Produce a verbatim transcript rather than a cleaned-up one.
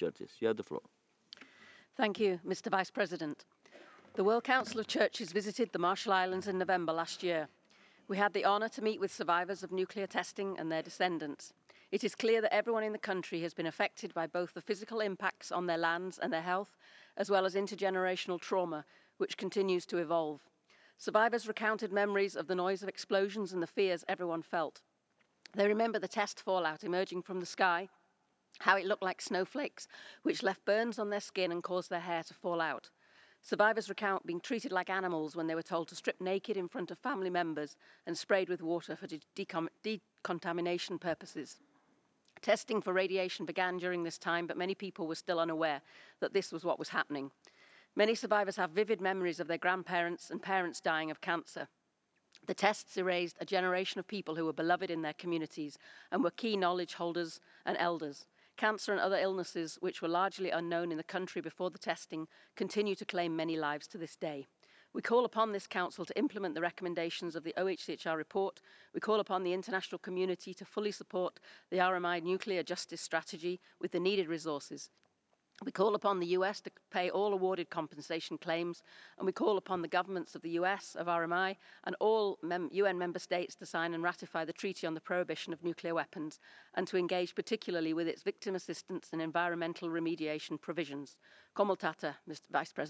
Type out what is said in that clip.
Churches. You have the floor. Thank you, Mister Vice President. The World Council of Churches visited the Marshall Islands in November last year. We had the honour to meet with survivors of nuclear testing and their descendants. It is clear that everyone in the country has been affected by both the physical impacts on their lands and their health, as well as intergenerational trauma, which continues to evolve. Survivors recounted memories of the noise of explosions and the fears everyone felt. They remember the test fallout emerging from the sky, how it looked like snowflakes, which left burns on their skin and caused their hair to fall out. Survivors recount being treated like animals when they were told to strip naked in front of family members and sprayed with water for de decon decontamination purposes. Testing for radiation began during this time, but many people were still unaware that this was what was happening. Many survivors have vivid memories of their grandparents and parents dying of cancer. The tests erased a generation of people who were beloved in their communities and were key knowledge holders and elders. Cancer and other illnesses, which were largely unknown in the country before the testing, continue to claim many lives to this day. We call upon this Council to implement the recommendations of the O H C H R report. We call upon the international community to fully support the R M I nuclear justice strategy with the needed resources. We call upon the U S to pay all awarded compensation claims, and we call upon the governments of the U S, of R M I, and all mem U N member states to sign and ratify the Treaty on the Prohibition of Nuclear Weapons, and to engage particularly with its victim assistance and environmental remediation provisions. Komultata, Mister Vice President.